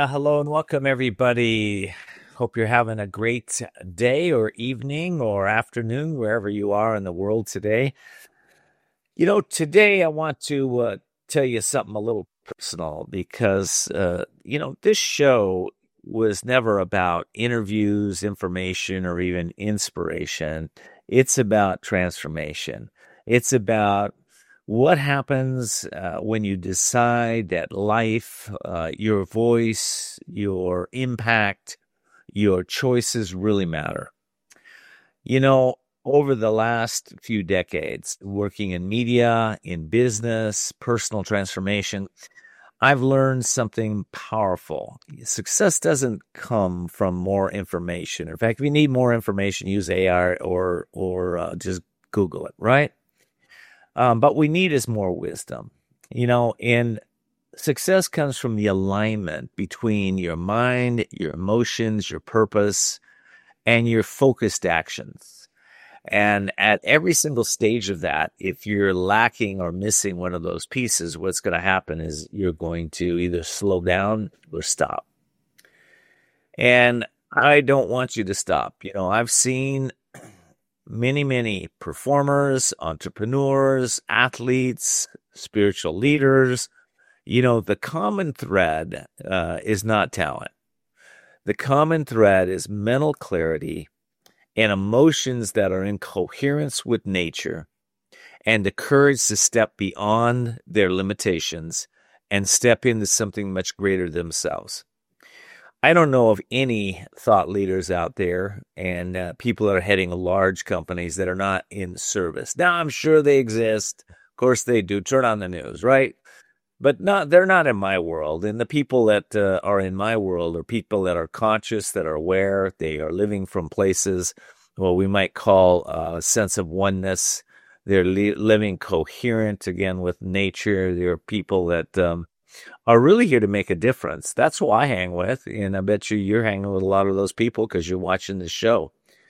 Hello and welcome, everybody. Hope you're having a great day or evening or afternoon, wherever you are in the world today. Today I want to tell you something a little personal because, this show was never about interviews, information, or even inspiration. It's about transformation. It's about what happens when you decide that life, your voice, your impact, your choices really matter. Over the last few decades, working in media, in business, personal transformation, I've learned something powerful. Success doesn't come from more information. In fact, if you need more information, use AI or just Google it, right? But we need is more wisdom. And success comes from the alignment between your mind, your emotions, your purpose, and your focused actions. And at every single stage of that, if you're lacking or missing one of those pieces, what's going to happen is you're going to either slow down or stop. And I don't want you to stop. I've seen many performers, entrepreneurs, athletes, spiritual leaders. The common thread is not talent. The common thread is mental clarity and emotions that are in coherence with nature, and the courage to step beyond their limitations and step into something much greater themselves. I don't know of any thought leaders out there and people that are heading large companies that are not in service. Now, I'm sure they exist. Of course they do. Turn on the news, right? But they're not in my world. And the people that are in my world are people that are conscious, that are aware. They are living from places, we might call a sense of oneness. They're living coherent, again, with nature. They're people that are really here to make a difference. That's who I hang with. And I bet you're hanging with a lot of those people because you're watching this show.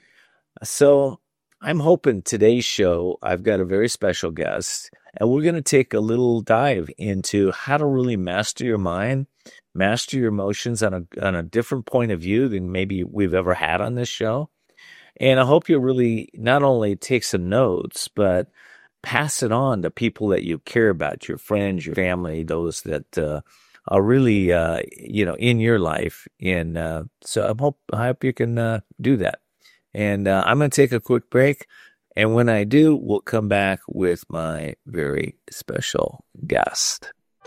So I'm hoping today's show, I've got a very special guest. And we're going to take a little dive into how to really master your mind, master your emotions on a different point of view than maybe we've ever had on this show. And I hope you really not only take some notes, but pass it on to people that you care about, your friends, your family, those that are really, in your life. And so I hope you can do that. And I'm going to take a quick break. And when I do, we'll come back with my very special guest.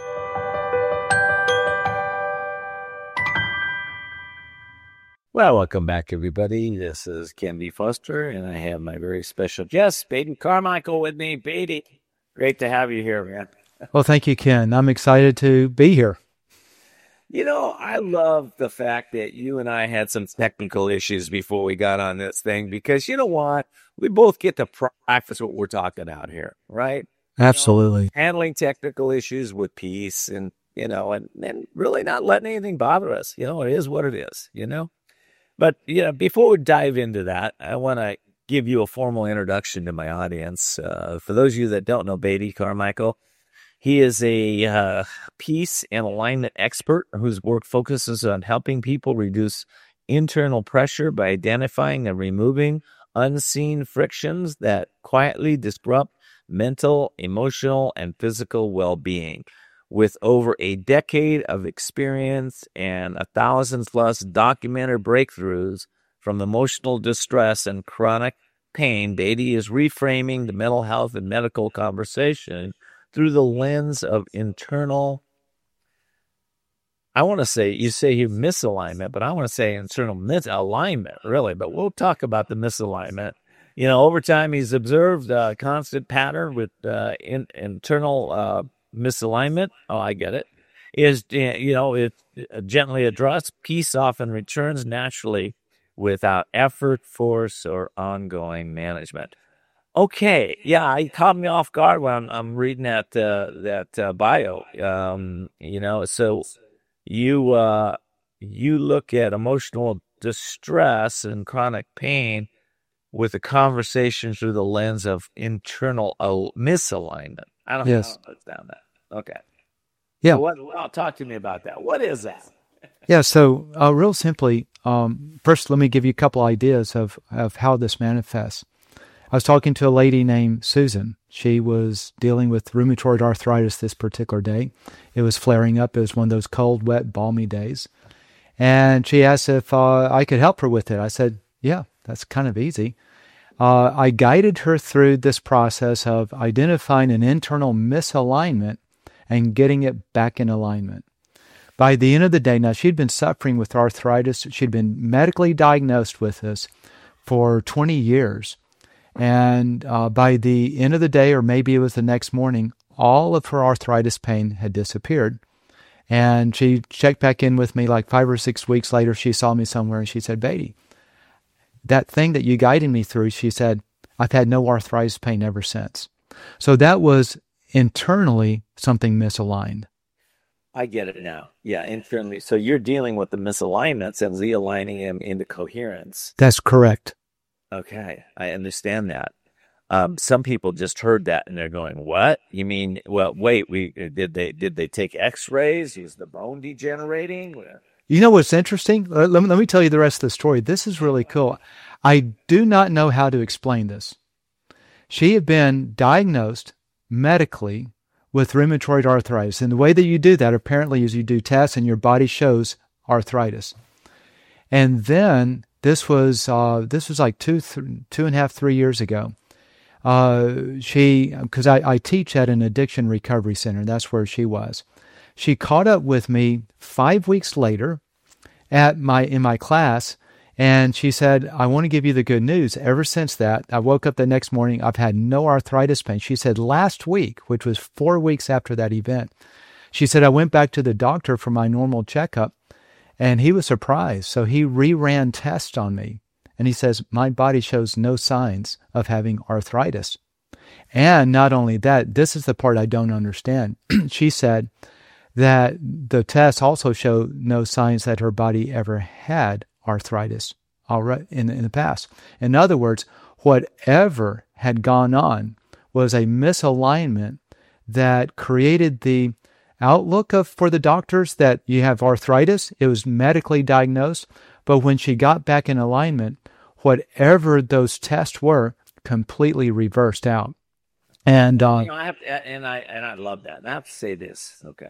Well, welcome back, everybody. This is Ken V. Foster, and I have my very special guest, Beatty Carmichael, with me. Beatty, great to have you here, man. Well, thank you, Ken. I'm excited to be here. I love the fact that you and I had some technical issues before we got on this thing, because you know what? We both get to practice what we're talking about here, right? Absolutely. Handling technical issues with peace and really not letting anything bother us. It is what it is, But, before we dive into that, I want to give you a formal introduction to my audience. For those of you that don't know Beatty Carmichael, he is a peace and alignment expert whose work focuses on helping people reduce internal pressure by identifying and removing unseen frictions that quietly disrupt mental, emotional, and physical well-being. With over a decade of experience and 1,000+ documented breakthroughs from emotional distress and chronic pain, Beatty is reframing the mental health and medical conversation through the lens of internal, I want to say, you say you misalignment, but I want to say internal misalignment, really. But we'll talk about the misalignment. Over time, he's observed a constant pattern with internal misalignment. Oh, I get it. It gently addressed. Peace often returns naturally without effort, force, or ongoing management. Okay, yeah, it caught me off guard when I'm reading that bio. So you look at emotional distress and chronic pain with a conversation through the lens of internal misalignment. I don't know how to put down that. Okay. Yeah. So talk to me about that. What is that? Yeah, so real simply, first let me give you a couple ideas of how this manifests. I was talking to a lady named Susan. She was dealing with rheumatoid arthritis this particular day. It was flaring up. It was one of those cold, wet, balmy days. And she asked if I could help her with it. I said, yeah, that's kind of easy. I guided her through this process of identifying an internal misalignment and getting it back in alignment. By the end of the day, now she'd been suffering with arthritis. She'd been medically diagnosed with this for 20 years. And by the end of the day, or maybe it was the next morning, all of her arthritis pain had disappeared. And she checked back in with me like 5 or 6 weeks later. She saw me somewhere and she said, Beatty, that thing that you guided me through, she said, I've had no arthritis pain ever since. So that was internally something misaligned. I get it now. Yeah, internally. So you're dealing with the misalignments and realigning them into coherence. That's correct. Okay, I understand that. Some people just heard that and they're going, "What? You mean? Well, wait. Did they take X-rays? Is the bone degenerating?" You know what's interesting? Let me tell you the rest of the story. This is really cool. I do not know how to explain this. She had been diagnosed medically with rheumatoid arthritis. And the way that you do that apparently is you do tests and your body shows arthritis. And then this was like 2.5, 3 years ago. Because I teach at an addiction recovery center. That's where she was. She caught up with me 5 weeks later in my class, and she said, I want to give you the good news. Ever since that, I woke up the next morning, I've had no arthritis pain. She said last week, which was 4 weeks after that event, she said, I went back to the doctor for my normal checkup, and he was surprised. So he reran tests on me, and he says, my body shows no signs of having arthritis. And not only that, this is the part I don't understand. She said that the tests also show no signs that her body ever had arthritis in the past. In other words, whatever had gone on was a misalignment that created the outlook for the doctors that you have arthritis. It was medically diagnosed, but when she got back in alignment, whatever those tests were completely reversed out. And I have to, and I love that. And I have to say this, okay.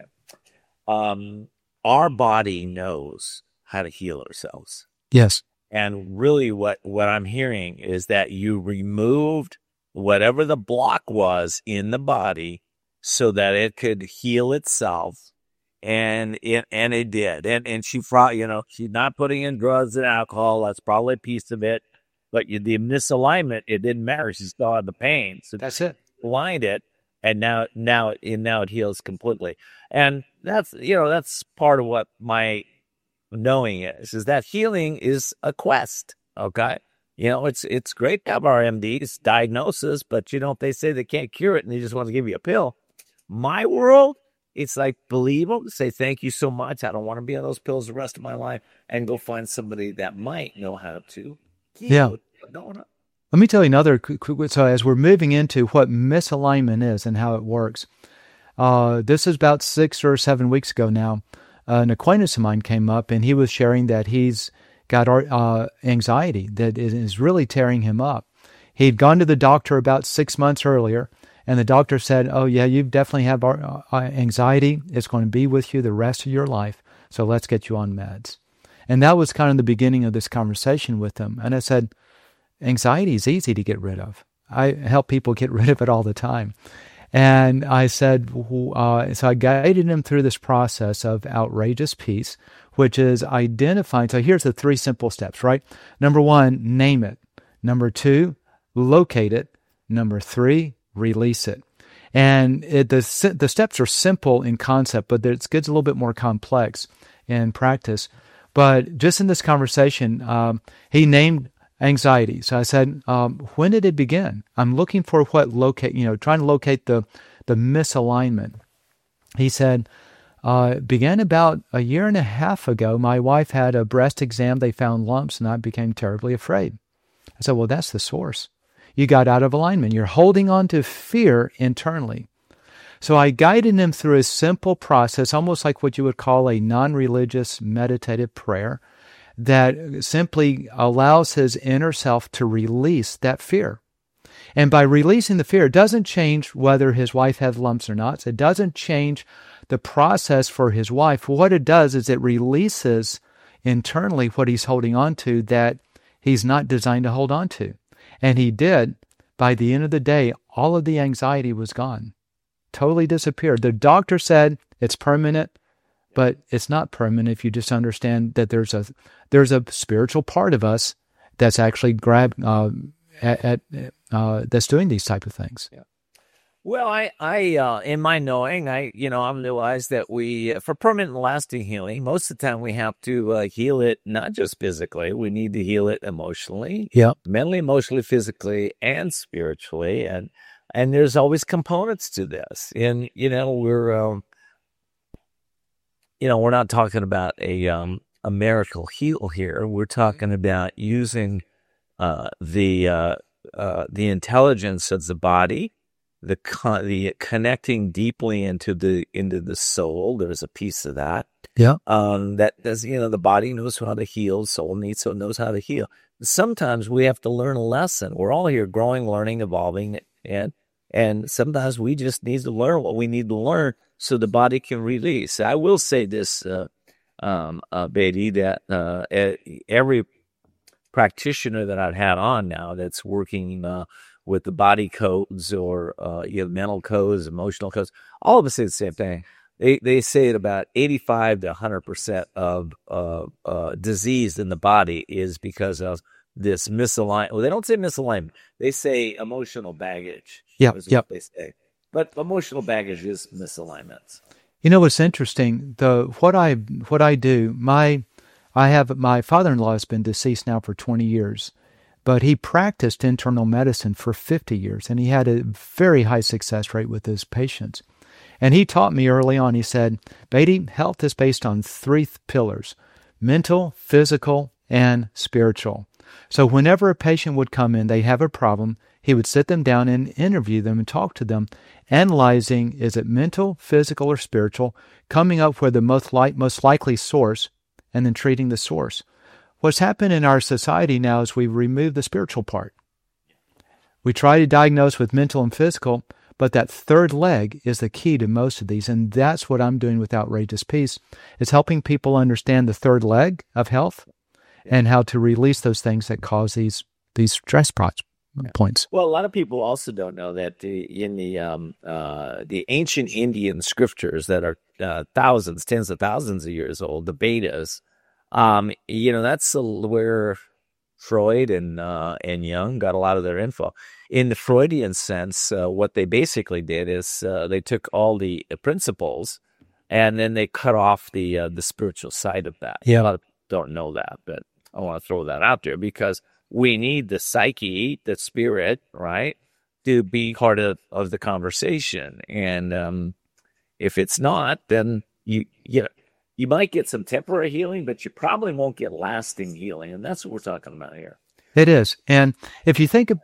Our body knows how to heal ourselves. Yes. And really what I'm hearing is that you removed whatever the block was in the body so that it could heal itself. And it did. And she, she's not putting in drugs and alcohol. That's probably a piece of it. But the misalignment, it didn't matter. She still had the pain. So that's it. Aligned it. And now it heals completely. And that's part of what my knowing is that healing is a quest. Okay. It's great to have our MDs diagnosis, but they say they can't cure it and they just want to give you a pill. My world, it's like, believe them, say, thank you so much. I don't want to be on those pills the rest of my life, and go find somebody that might know how to heal. Yeah. Let me tell you another, so as we're moving into what misalignment is and how it works, this is about 6 or 7 weeks ago now. An acquaintance of mine came up and he was sharing that he's got anxiety that is really tearing him up. He'd gone to the doctor about 6 months earlier, and the doctor said, oh yeah, you definitely have anxiety. It's going to be with you the rest of your life, so let's get you on meds. And that was kind of the beginning of this conversation with him. And I said, anxiety is easy to get rid of. I help people get rid of it all the time. And I said, so I guided him through this process of outrageous peace, which is identifying. So here's the 3 simple steps, right? Number 1, name it. Number 2, locate it. Number 3, release it. And the steps are simple in concept, but it gets a little bit more complex in practice. But just in this conversation, he named anxiety. So I said, when did it begin? I'm looking for trying to locate the misalignment. He said, it began about 1.5 years ago. My wife had a breast exam. They found lumps, and I became terribly afraid. I said, well, that's the source. You got out of alignment. You're holding on to fear internally. So I guided him through a simple process, almost like what you would call a non-religious meditative prayer, that simply allows his inner self to release that fear. And by releasing the fear, it doesn't change whether his wife has lumps or not. It doesn't change the process for his wife. What it does is it releases internally what he's holding on to that he's not designed to hold on to. And he did. By the end of the day, all of the anxiety was gone. Totally disappeared. The doctor said it's permanent, but it's not permanent if you just understand that there's a spiritual part of us that's actually that's doing these type of things. Yeah. Well, I in my knowing, I've realized that for permanent and lasting healing, most of the time we have to heal it, not just physically. We need to heal it emotionally, mentally, emotionally, physically, and spiritually. And there's always components to this. And, we're not talking about a miracle heal here. We're talking about using the intelligence of the body, the connecting deeply into the soul. There's a piece of that. Yeah. That does, the body knows how to heal, soul knows how to heal. Sometimes we have to learn a lesson. We're all here growing, learning, evolving, and sometimes we just need to learn what we need to learn so the body can release. I will say this, Beatty, that every practitioner that I've had on now that's working with the body codes or mental codes, emotional codes, all of us say the same thing. They say that about 85 to 100% of disease in the body is because of this misalignment. Well, they don't say misalignment. They say emotional baggage. Yeah. What they say. But emotional baggage is misalignments. What's interesting, what I do, my father-in-law has been deceased now for 20 years, but he practiced internal medicine for 50 years, and he had a very high success rate with his patients. And he taught me early on, he said, Beatty, health is based on 3 pillars: mental, physical, and spiritual. So whenever a patient would come in, they have a problem, he would sit them down and interview them and talk to them, analyzing, is it mental, physical, or spiritual, coming up with the most likely source, and then treating the source. What's happened in our society now is we've removed the spiritual part. We try to diagnose with mental and physical, but that third leg is the key to most of these, and that's what I'm doing with Outrageous Peace, is helping people understand the third leg of health and how to release those things that cause these stress points. Well, a lot of people also don't know that in the ancient Indian scriptures that are tens of thousands of years old, the Vedas, that's where Freud and Jung got a lot of their info. In the Freudian sense, what they basically did is they took all the principles and then they cut off the spiritual side of that. Yeah. A lot of people don't know that, but I want to throw that out there because we need the psyche, the spirit, right, to be part of the conversation. And if it's not, then you might get some temporary healing, but you probably won't get lasting healing. And that's what we're talking about here. It is. And if you think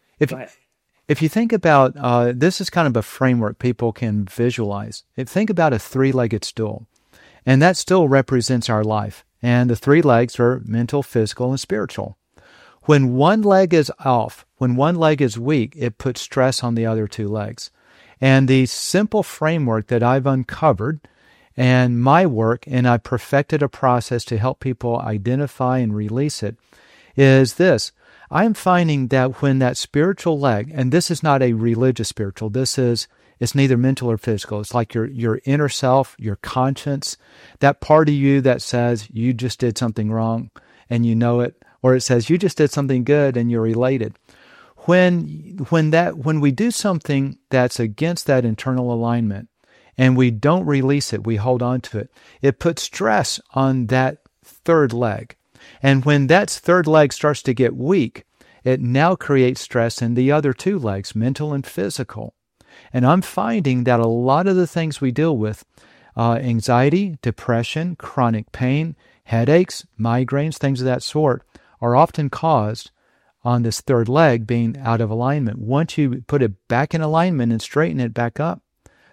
about, this is kind of a framework people can visualize. Think about a 3-legged stool, and that stool represents our life. And the 3 legs are mental, physical, and spiritual. When one leg is off, when one leg is weak, it puts stress on the other 2 legs. And the simple framework that I've uncovered and my work, and I perfected a process to help people identify and release it, is this. I'm finding that when that spiritual leg, and this is not a religious spiritual, it's neither mental or physical. It's like your inner self, your conscience, that part of you that says you just did something wrong and you know it, or it says you just did something good and you're elated. When we do something that's against that internal alignment and we don't release it, we hold on to it, it puts stress on that third leg. And when that third leg starts to get weak, it now creates stress in the other 2 legs, mental and physical. And I'm finding that a lot of the things we deal with, anxiety, depression, chronic pain, headaches, migraines, things of that sort, are often caused on this third leg being out of alignment. Once you put it back in alignment and straighten it back up,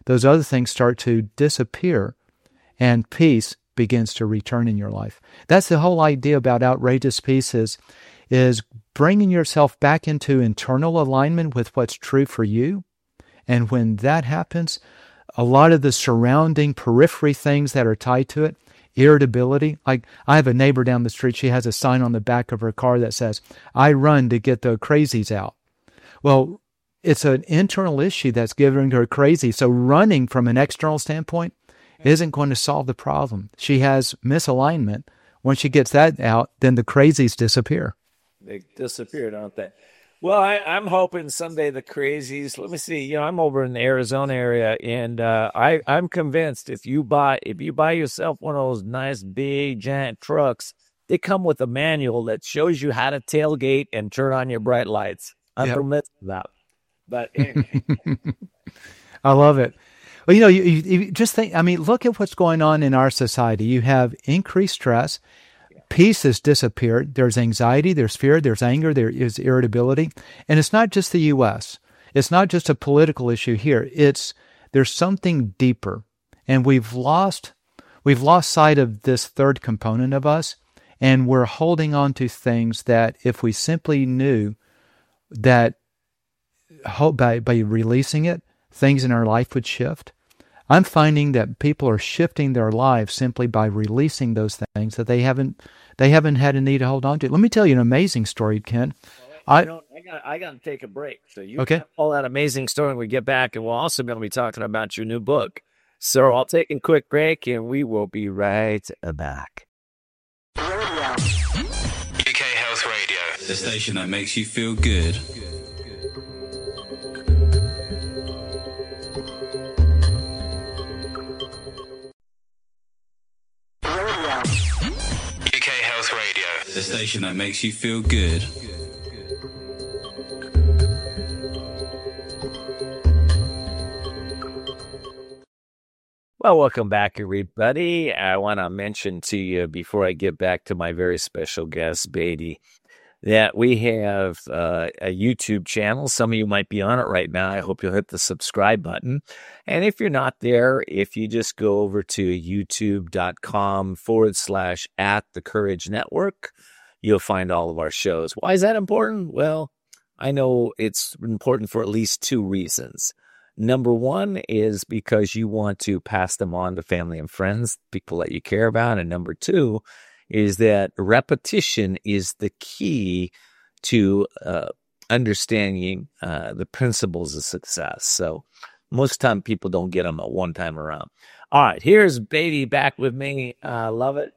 those other things start to disappear and peace begins to return in your life. That's the whole idea about outrageous peace is bringing yourself back into internal alignment with what's true for you. And when that happens, a lot of the surrounding periphery things that are tied to it, irritability. Like I have a neighbor down the street, she has a sign on the back of her car that says, "I run to get the crazies out." Well, it's an internal issue that's giving her crazy. So running from an external standpoint isn't going to solve the problem. She has misalignment. Once she gets that out, then the crazies disappear. They disappear, don't they? Well, I'm hoping someday the crazies. Let me see. I'm over in the Arizona area, and I'm convinced if you buy yourself one of those nice big giant trucks, they come with a manual that shows you how to tailgate and turn on your bright lights. I'm convinced of that. But anyway. I love it. Well, you just think. I mean, look at what's going on in our society. You have increased stress. Peace has disappeared. There's anxiety, there's fear, there's anger, there is irritability. And it's not just the U.S. It's not just a political issue here. There's something deeper. And we've lost sight of this third component of us, and we're holding on to things that if we simply knew that by releasing it, things in our life would shift. I'm finding that people are shifting their lives simply by releasing those things that they haven't had a need to hold on to. Let me tell you an amazing story, Ken. I got to take a break. So you can all that amazing story when we get back, and we'll also going to be talking about your new book. So I'll take a quick break, and we will be right back. UK Health Radio, the station that makes you feel good. UK Health Radio, the station that makes you feel good. Well, welcome back, everybody. I want to mention to you before I get back to my very special guest, Beatty, that we have a YouTube channel. Some of you might be on it right now. I hope you'll hit the subscribe button. And if you're not there, if you just go over to youtube.com/@thecouragenetwork, you'll find all of our shows. Why is that important? Well, I know it's important for at least two reasons. Number one is because you want to pass them on to family and friends, people that you care about. And number two is that repetition is the key to understanding the principles of success. So most time people don't get them at one time around. All right, here's Beatty back with me. Love it.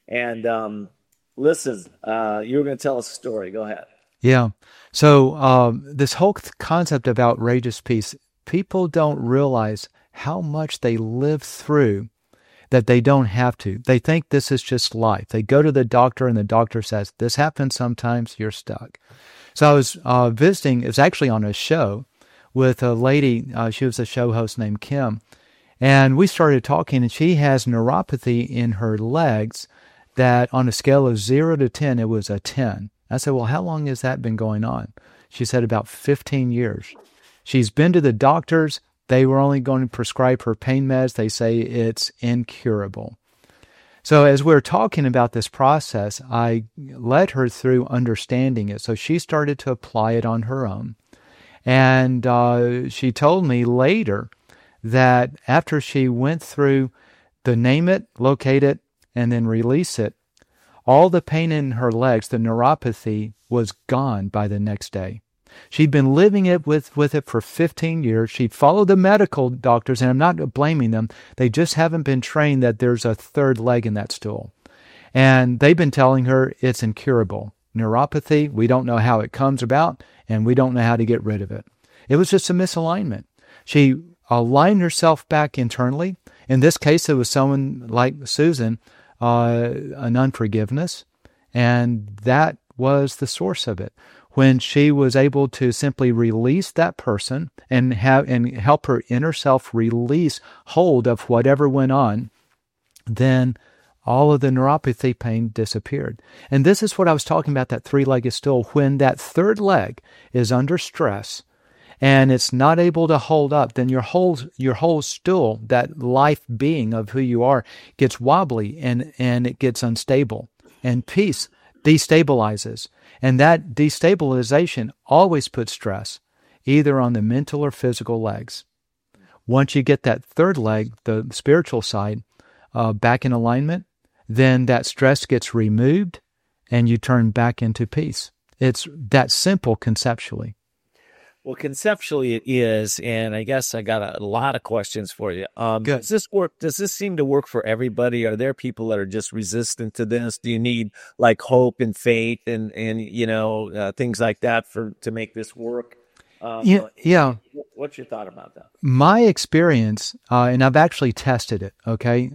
And listen, you were going to tell us a story. Go ahead. Yeah. So this whole concept of outrageous peace, people don't realize how much they live through that they don't have to. They think this is just life. They go to the doctor and the doctor says, this happens sometimes, you're stuck. So I was visiting, it was actually on a show with a lady, she was a show host named Kim, and we started talking, and she has neuropathy in her legs that on a scale of 0 to 10, it was a 10. I said, well, how long has that been going on? She said about 15 years. She's been to the doctors. They were only going to prescribe her pain meds. They say it's incurable. So as we're talking about this process, I led her through understanding it. So she started to apply it on her own. And she told me later that after she went through the name it, locate it, and then release it, all the pain in her legs, the neuropathy, was gone by the next day. She'd been living it with it for 15 years. She'd followed the medical doctors, and I'm not blaming them. They just haven't been trained that there's a third leg in that stool. And they've been telling her it's incurable. Neuropathy, we don't know how it comes about, and we don't know how to get rid of it. It was just a misalignment. She aligned herself back internally. In this case, it was someone like Susan, an unforgiveness, and that was the source of it. When she was able to simply release that person and help her inner self release hold of whatever went on, then all of the neuropathy pain disappeared. And this is what I was talking about, that three-legged stool. When that third leg is under stress and it's not able to hold up, then your whole stool, that life being of who you are, gets wobbly and it gets unstable. And peace destabilizes. And that destabilization always puts stress, either on the mental or physical legs. Once you get that third leg, the spiritual side, back in alignment, then that stress gets removed and you turn back into peace. It's that simple conceptually. Well, conceptually it is, and I guess I got a lot of questions for you. Good. Does this work? Does this seem to work for everybody? Are there people that are just resistant to this? Do you need like hope and faith and things like that to make this work? Yeah. What's your thought about that? My experience, and I've actually tested it, okay?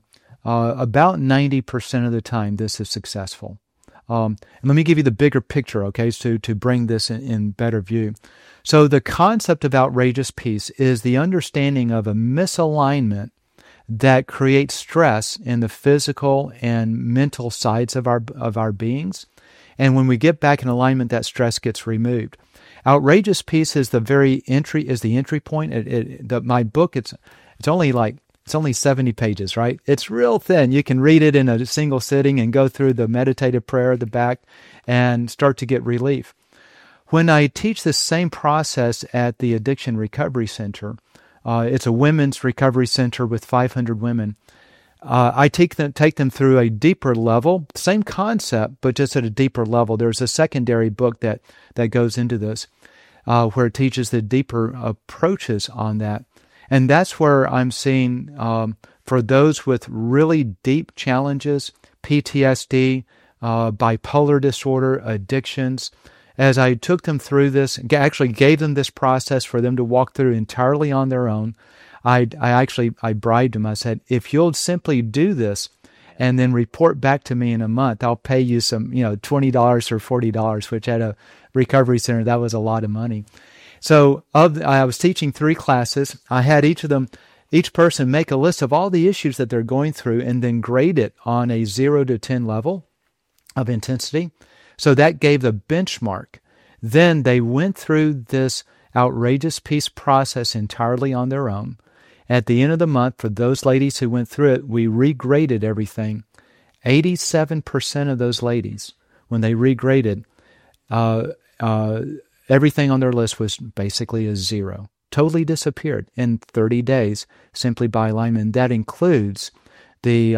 About 90% of the time, this is successful. And let me give you the bigger picture, okay, to bring this in better view. So the concept of outrageous peace is the understanding of a misalignment that creates stress in the physical and mental sides of our beings. And when we get back in alignment, that stress gets removed. Outrageous peace is the entry point. My book, it's only 70 pages, right? It's real thin. You can read it in a single sitting and go through the meditative prayer at the back and start to get relief. When I teach this same process at the Addiction Recovery Center, it's a women's recovery center with 500 women. I take them through a deeper level, same concept, but just at a deeper level. There's a secondary book that goes into this, where it teaches the deeper approaches on that. And that's where I'm seeing, for those with really deep challenges, PTSD, bipolar disorder, addictions, as I took them through this, actually gave them this process for them to walk through entirely on their own, I bribed them. I said, if you'll simply do this and then report back to me in a month, I'll pay you some, $20 or $40, which at a recovery center, that was a lot of money. So I was teaching 3 classes. I had each person make a list of all the issues that they're going through and then grade it on a 0 to 10 level of intensity. So that gave the benchmark. Then they went through this outrageous peace process entirely on their own. At the end of the month, for those ladies who went through it, we regraded everything. 87% of those ladies, when they regraded, everything on their list was basically a 0. Totally disappeared in 30 days simply by alignment. That includes the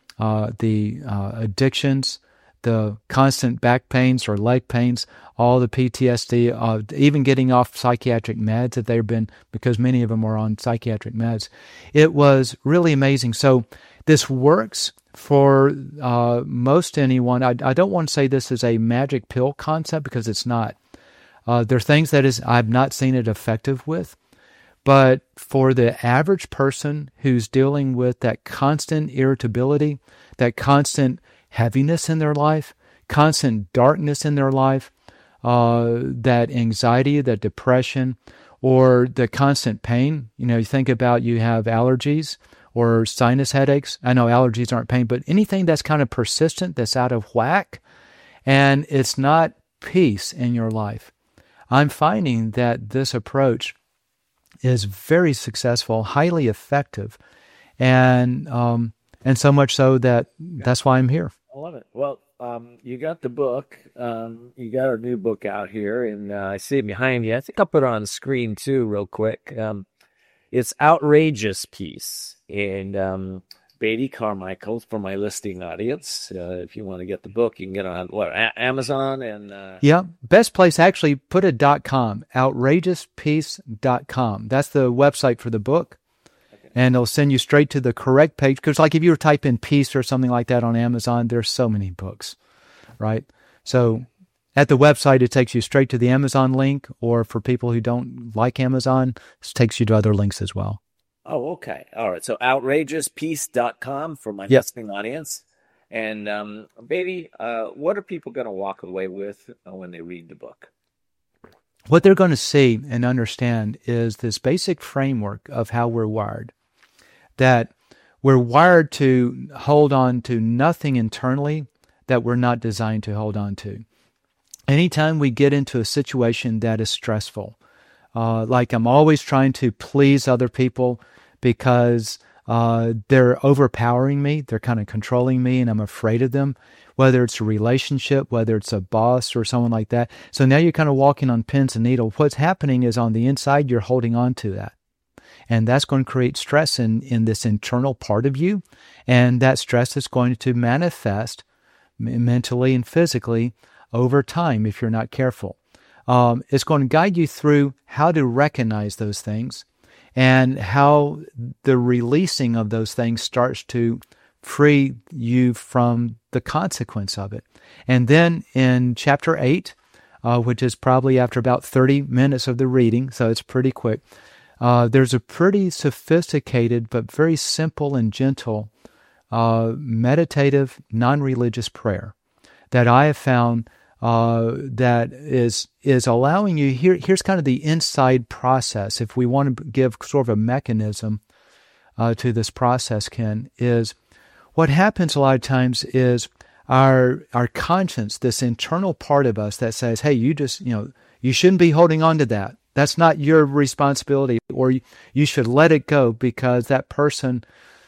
addictions, the constant back pains or leg pains, all the PTSD, even getting off psychiatric meds that they've been, because many of them were on psychiatric meds. It was really amazing. So this works for most anyone. I don't want to say this is a magic pill concept, because it's not. There are things that I've not seen it effective with, but for the average person who's dealing with that constant irritability, that constant heaviness in their life, constant darkness in their life, that anxiety, that depression, or the constant pain. You think about, you have allergies or sinus headaches. I know allergies aren't pain, but anything that's kind of persistent, that's out of whack, and it's not peace in your life. I'm finding that this approach is very successful, highly effective, and so much so that that's why I'm here. I love it. Well, you got the book. You got our new book out here, and I see it behind you. I think I'll put it on the screen too, real quick. It's Outrageous Peace, and Beatty Carmichael for my listening audience. If you want to get the book, you can get it on Amazon and yeah, best place, actually put a .com, outrageouspeace.com. That's the website for the book. Okay. And it'll send you straight to the correct page, because like if you were to type in peace or something like that on Amazon, there's so many books, right? So at the website, it takes you straight to the Amazon link, or for people who don't like Amazon, it takes you to other links as well. Oh, okay. All right. So outrageouspeace.com for my listening audience. And Beatty, what are people going to walk away with when they read the book? What they're going to see and understand is this basic framework of how we're wired. That we're wired to hold on to nothing internally that we're not designed to hold on to. Anytime we get into a situation that is stressful, like I'm always trying to please other people because they're overpowering me, they're kind of controlling me, and I'm afraid of them, whether it's a relationship, whether it's a boss or someone like that. So now you're kind of walking on pins and needles. What's happening is on the inside, you're holding on to that. And that's going to create stress in this internal part of you. And that stress is going to manifest mentally and physically over time if you're not careful. It's going to guide you through how to recognize those things and how the releasing of those things starts to free you from the consequence of it. And then in chapter 8, which is probably after about 30 minutes of the reading, so it's pretty quick, there's a pretty sophisticated but very simple and gentle meditative, non-religious prayer that I have found that is allowing you, here's kind of the inside process. If we want to give sort of a mechanism to this process, Ken, is what happens a lot of times is our conscience, this internal part of us that says, hey, you shouldn't be holding on to that. That's not your responsibility, or you should let it go because that person,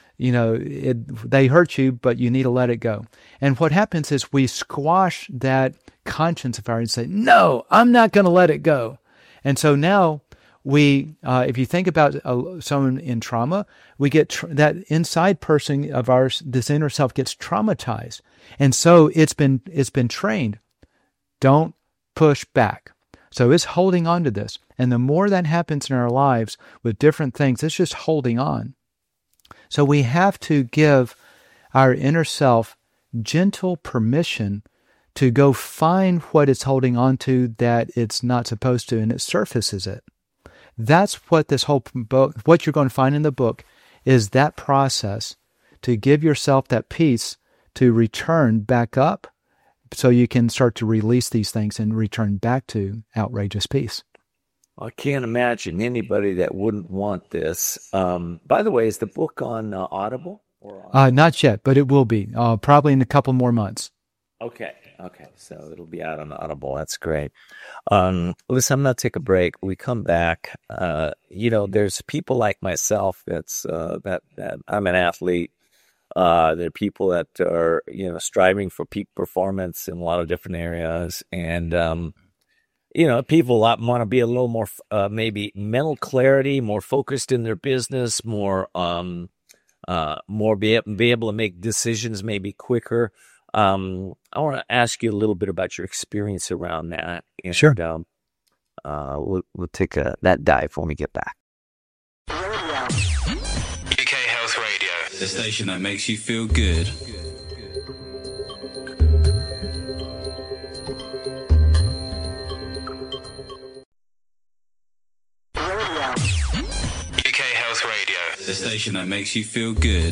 they hurt you, but you need to let it go. And what happens is we squash that conscience of ours and say, no, I'm not going to let it go. And so now we, if you think about someone in trauma, we get that inside person of ours, this inner self gets traumatized. And so it's been trained. Don't push back. So it's holding on to this. And the more that happens in our lives with different things, it's just holding on. So we have to give our inner self gentle permission to go find what it's holding on to that it's not supposed to, and it surfaces it. That's what this whole book, what you're going to find in the book, is that process to give yourself that peace to return back up so you can start to release these things and return back to outrageous peace. I can't imagine anybody that wouldn't want this. By the way, is the book on Audible? Not yet, but it will be, probably in a couple more months. Okay. So it'll be out on Audible. That's great. Listen, I'm going to take a break. We come back. There's people like myself that I'm an athlete. There are people that are, striving for peak performance in a lot of different areas. And, people want to be a little more, maybe mental clarity, more focused in their business, more be able to make decisions maybe quicker. I want to ask you a little bit about your experience around that. And, sure. We'll take that dive when we get back. UK Health Radio, the station that makes you feel good. UK Health Radio, the station that makes you feel good.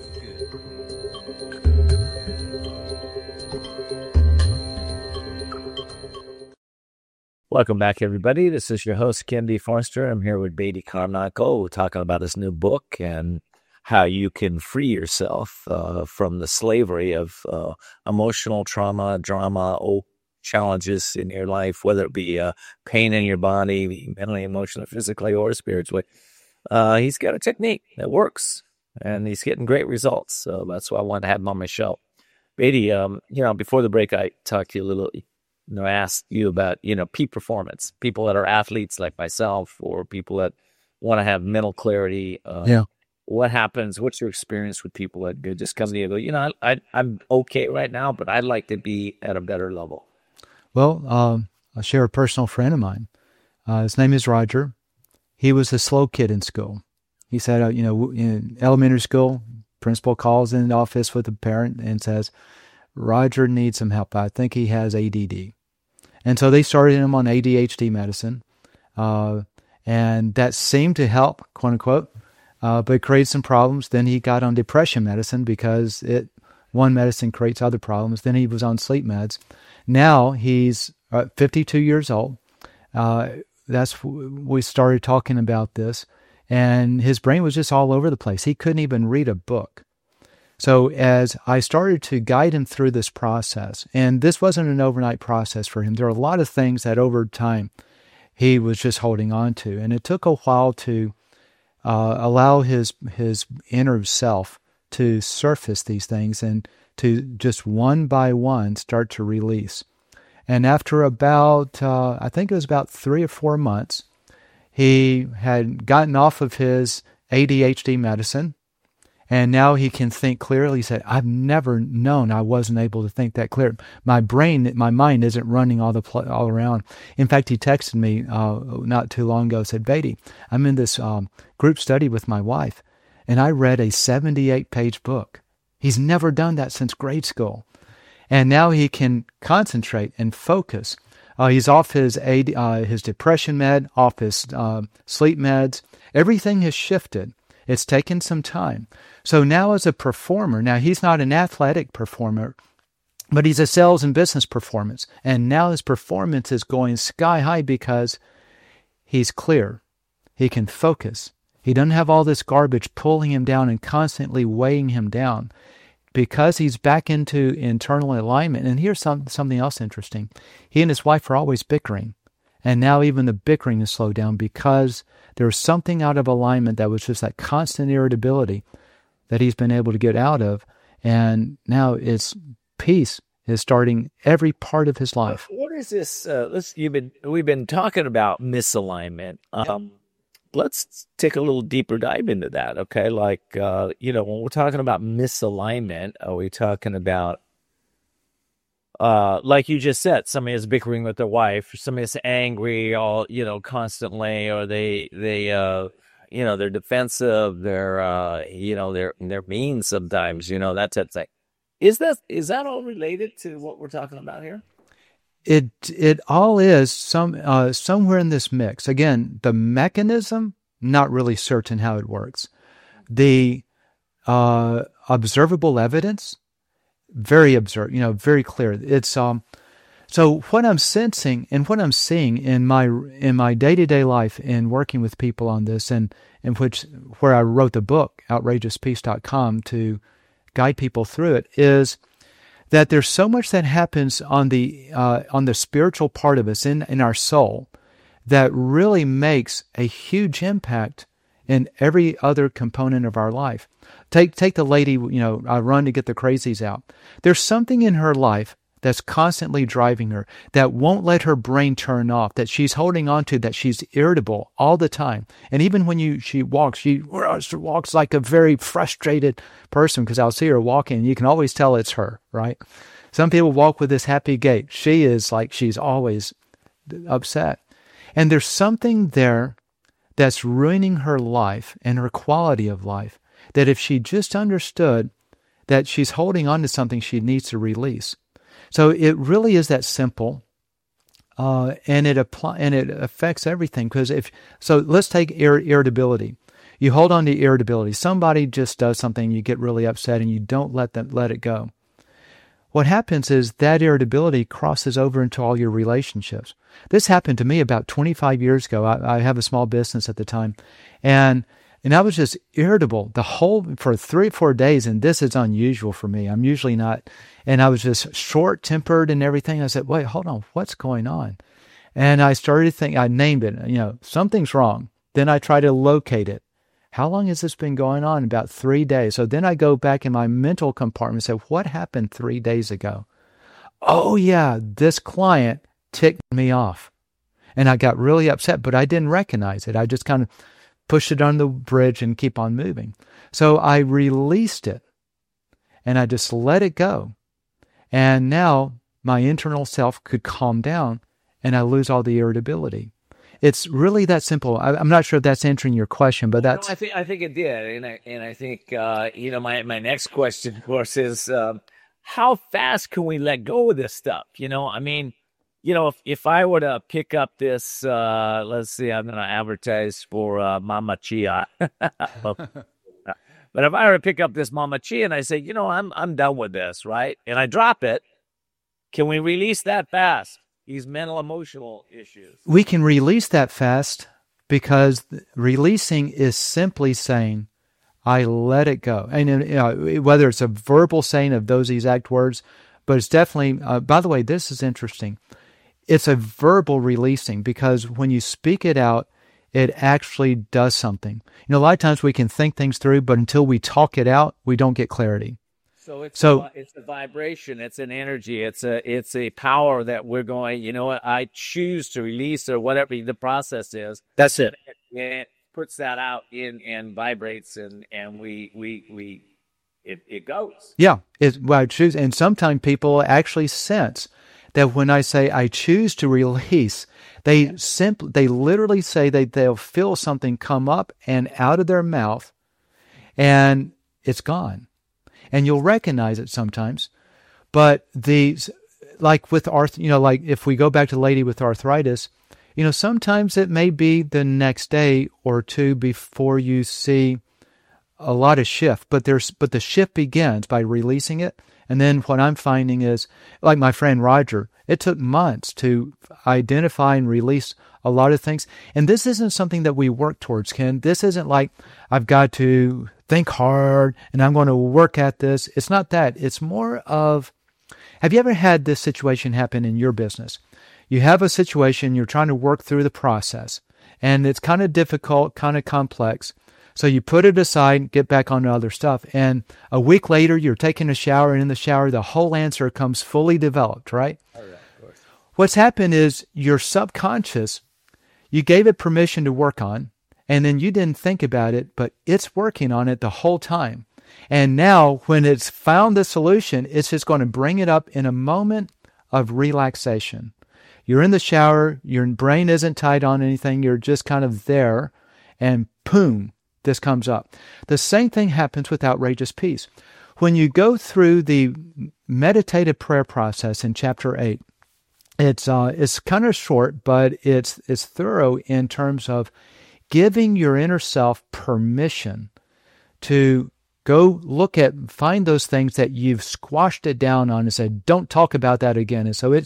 Welcome back, everybody. This is your host, Ken D. Forster. I'm here with Beatty Carmichael. We're talking about his new book and how you can free yourself from the slavery of emotional trauma, drama, challenges in your life, whether it be pain in your body, mentally, emotionally, physically, or spiritually. He's got a technique that works, and he's getting great results. So that's why I wanted to have him on my show. Beatty, before the break, I talked to you a little. I asked you about, peak performance, people that are athletes like myself, or people that want to have mental clarity. What happens? What's your experience with people that just come to you and go, I'm okay right now, but I'd like to be at a better level? Well, I'll share a personal friend of mine. His name is Roger. He was a slow kid in school. He said, in elementary school, principal calls in the office with a parent and says, Roger needs some help. I think he has ADD. And so they started him on ADHD medicine, and that seemed to help, quote unquote, but it created some problems. Then he got on depression medicine because one medicine creates other problems. Then he was on sleep meds. Now he's 52 years old. We started talking about this, and his brain was just all over the place. He couldn't even read a book. So as I started to guide him through this process, and this wasn't an overnight process for him, there are a lot of things that over time he was just holding on to. And it took a while to allow his inner self to surface these things and to just one by one start to release. And after about, I think it was about 3 or 4 months, he had gotten off of his ADHD medicine, and now he can think clearly. He said, I've never known I wasn't able to think that clear. My mind isn't running all around. In fact, he texted me not too long ago, said, Beatty, I'm in this group study with my wife, and I read a 78-page book. He's never done that since grade school. And now he can concentrate and focus. He's off his depression med, off his sleep meds. Everything has shifted. It's taken some time. So now as a performer, now he's not an athletic performer, but he's a sales and business performance. And now his performance is going sky high because he's clear. He can focus. He doesn't have all this garbage pulling him down and constantly weighing him down because he's back into internal alignment. And here's something else interesting. He and his wife are always bickering. And now even the bickering is slowed down because there's something out of alignment that was just that constant irritability that he's been able to get out of. And now it's peace is starting every part of his life. What is this? We've been talking about misalignment. Let's take a little deeper dive into that. Okay. Like, when we're talking about misalignment, are we talking about, like you just said, somebody is bickering with their wife, somebody is angry constantly, or they're defensive, they're mean sometimes, that type of thing. Is that all related to what we're talking about here? It all is somewhere in this mix. Again, the mechanism, not really certain how it works. The observable evidence, very clear. It's so what I'm sensing and what I'm seeing in my day-to-day life in working with people on this, and where I wrote the book OutrageousPeace.com to guide people through it, is that there's so much that happens on the spiritual part of us in our soul that really makes a huge impact in every other component of our life. Take the lady, I run to get the crazies out. There's something in her life that's constantly driving her, that won't let her brain turn off, that she's holding on to, that she's irritable all the time. And even when she walks like a very frustrated person, because I'll see her walking, and you can always tell it's her, right? Some people walk with this happy gait. She is like she's always upset. And there's something there that's ruining her life and her quality of life, that if she just understood that she's holding on to something she needs to release. So it really is that simple, and it affects everything. So let's take irritability. You hold on to irritability. Somebody just does something, you get really upset, and you don't let it go. What happens is that irritability crosses over into all your relationships. This happened to me about 25 years ago. I have a small business at the time, and I was just irritable for 3 or 4 days, and this is unusual for me. I'm usually not, and I was just short-tempered and everything. I said, wait, hold on, what's going on? And I started to think, I named it, something's wrong. Then I try to locate it. How long has this been going on? About 3 days. So then I go back in my mental compartment and say, what happened 3 days ago? Oh yeah, this client ticked me off. And I got really upset, but I didn't recognize it. I just kind of pushed it on the bridge and keep on moving. So I released it and I just let it go. And now my internal self could calm down and I lose all the irritability. It's really that simple. I'm not sure if that's answering your question, but that's... No, I think it did. And I think, my next question, of course, is how fast can we let go of this stuff? If I were to pick up this, let's see, I'm going to advertise for Mama Chia. But if I were to pick up this Mama Chia and I say, I'm done with this, right? And I drop it, can we release that fast? These mental, emotional issues. We can release that fast because releasing is simply saying, I let it go. And whether it's a verbal saying of those exact words, but it's definitely, by the way, this is interesting. it's a verbal releasing, because when you speak it out, it actually does something. A lot of times we can think things through, but until we talk it out, we don't get clarity. So it's a vibration, it's an energy, it's a power that we're going, you know what, I choose to release, or whatever the process is. That's it. It puts that out and vibrates, and it goes. Yeah, I choose. And sometimes people actually sense that when I say I choose to release, they literally say that they'll feel something come up and out of their mouth, and it's gone. And you'll recognize it sometimes. But like with like if we go back to the lady with arthritis, sometimes it may be the next day or two before you see a lot of shift, but the shift begins by releasing it. And then what I'm finding is, like my friend Roger, it took months to identify and release a lot of things. And this isn't something that we work towards, Ken. This isn't like I've got to think hard and I'm going to work at this. It's not that. It's more of, have you ever had this situation happen in your business? You have a situation, you're trying to work through the process, and it's kind of difficult, kind of complex. So you put it aside, get back on to other stuff. And a week later, you're taking a shower, and in the shower, the whole answer comes fully developed, right? Oh, yeah, of course. What's happened is your subconscious, you gave it permission to work on, and then you didn't think about it, but it's working on it the whole time. And now when it's found the solution, it's just going to bring it up in a moment of relaxation. You're in the shower, your brain isn't tied on anything, you're just kind of there, and boom, this comes up. The same thing happens with outrageous peace. When you go through the meditative prayer process in chapter 8, it's kind of short, but it's thorough in terms of giving your inner self permission to go find those things that you've squashed it down on and said, don't talk about that again. And so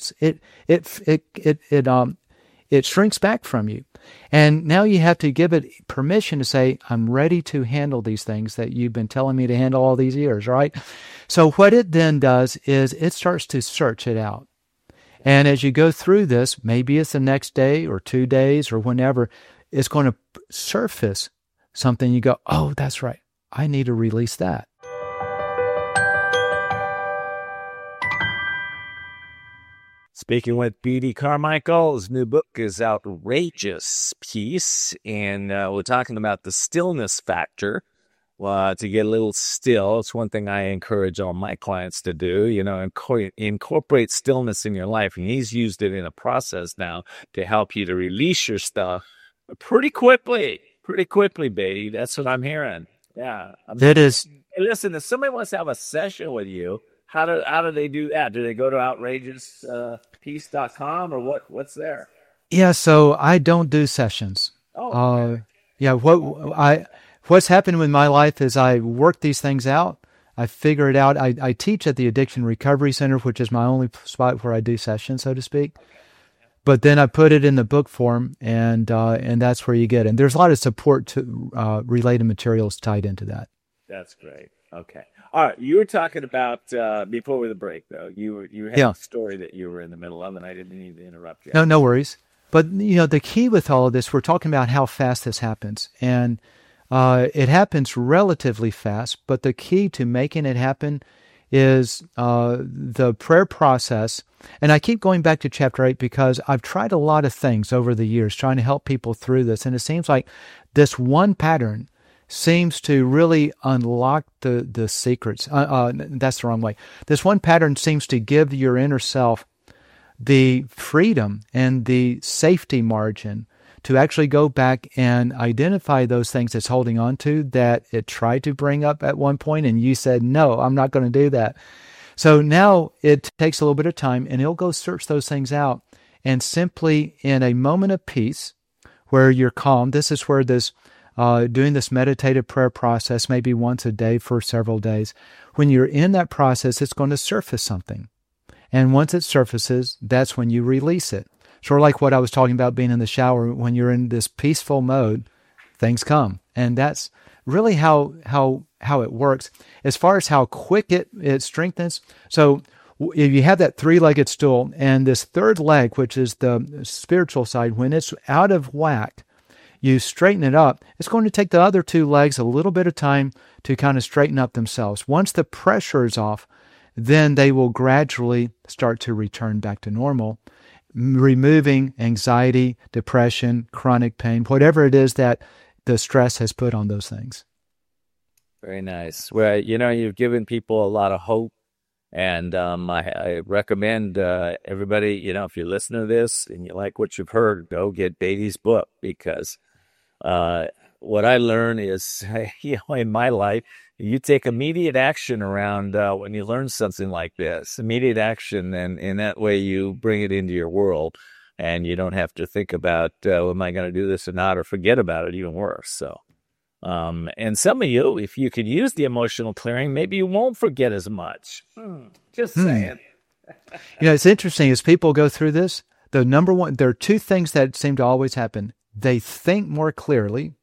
it shrinks back from you. And now you have to give it permission to say, I'm ready to handle these things that you've been telling me to handle all these years, right? So what it then does is it starts to search it out. And as you go through this, maybe it's the next day or 2 days or whenever, it's going to surface something. You go, oh, that's right. I need to release that. Speaking with B.D. Carmichael, his new book is Outrageous Peace, and we're talking about the stillness factor. To get a little still, it's one thing I encourage all my clients to do, incorporate stillness in your life. And he's used it in a process now to help you to release your stuff pretty quickly, baby. That's what I'm hearing. Yeah. It is. Hey, listen, if somebody wants to have a session with you, how do they do that? Do they go to outrageouspeace.com or what's there? Yeah, so I don't do sessions. Oh, okay. Yeah, what's happened with my life is I work these things out. I figure it out. I teach at the Addiction Recovery Center, which is my only spot where I do sessions, so to speak. But then I put it in the book form, and that's where you get it. And there's a lot of support to related materials tied into that. That's great. Okay. All right. You were talking about, before the break, though, you had a story that you were in the middle of, and I didn't need to interrupt you. No worries. But, the key with all of this, we're talking about how fast this happens. And it happens relatively fast, but the key to making it happen is the prayer process. And I keep going back to chapter 8 because I've tried a lot of things over the years trying to help people through this. And it seems like this one pattern seems to really unlock the secrets. That's the wrong way. This one pattern seems to give your inner self the freedom and the safety margin to actually go back and identify those things it's holding on to that it tried to bring up at one point, and you said, no, I'm not going to do that. So now it takes a little bit of time, and it'll go search those things out, and simply in a moment of peace where you're calm, this is where this doing this meditative prayer process, maybe once a day for several days, when you're in that process, it's going to surface something. And once it surfaces, that's when you release it. Sort of like what I was talking about being in the shower, when you're in this peaceful mode, things come. And that's really how it works. As far as how quick it strengthens, so if you have that three-legged stool and this third leg, which is the spiritual side, when it's out of whack, you straighten it up. It's going to take the other two legs a little bit of time to kind of straighten up themselves. Once the pressure is off, then they will gradually start to return back to normal, removing anxiety, depression, chronic pain, whatever it is that the stress has put on those things. Very nice. Well, you've given people a lot of hope. And I recommend everybody, if you listen to this and you like what you've heard, go get Beatty's book, because what I learn is, in my life, you take immediate action around when you learn something like this, immediate action, and in that way you bring it into your world, and you don't have to think about, am I going to do this or not, or forget about it, even worse. So. And some of you, if you could use the emotional clearing, maybe you won't forget as much. Just saying. It's interesting as people go through this, the number one, there are two things that seem to always happen. They think more clearly.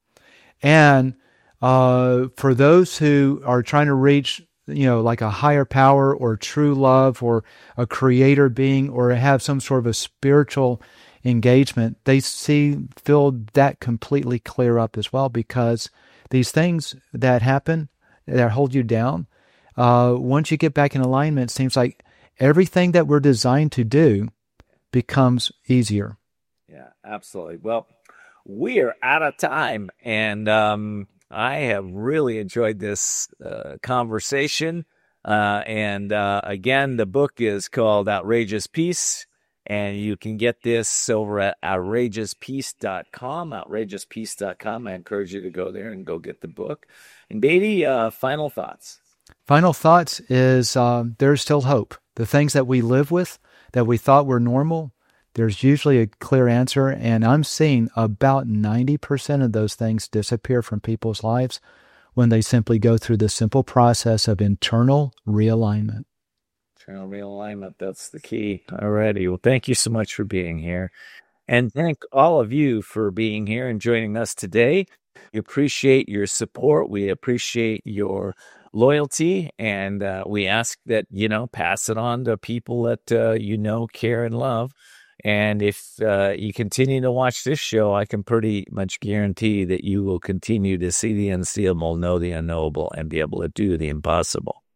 And for those who are trying to reach, like a higher power or true love or a creator being or have some sort of a spiritual engagement, they feel that completely clear up as well, because these things that happen that hold you down, once you get back in alignment, it seems like everything that we're designed to do becomes easier. Yeah, absolutely. Well, we are out of time, and I have really enjoyed this conversation. And again, the book is called Outrageous Peace. And you can get this over at outrageouspeace.com, outrageouspeace.com. I encourage you to go there and go get the book. And Beatty, final thoughts. Final thoughts is there's still hope. The things that we live with, that we thought were normal, there's usually a clear answer. And I'm seeing about 90% of those things disappear from people's lives when they simply go through the simple process of internal realignment. Realignment, that's the key. Alrighty. Well, thank you so much for being here. And thank all of you for being here and joining us today. We appreciate your support. We appreciate your loyalty. And we ask that, pass it on to people that care and love. And if you continue to watch this show, I can pretty much guarantee that you will continue to see the unseeable, know the unknowable, and be able to do the impossible.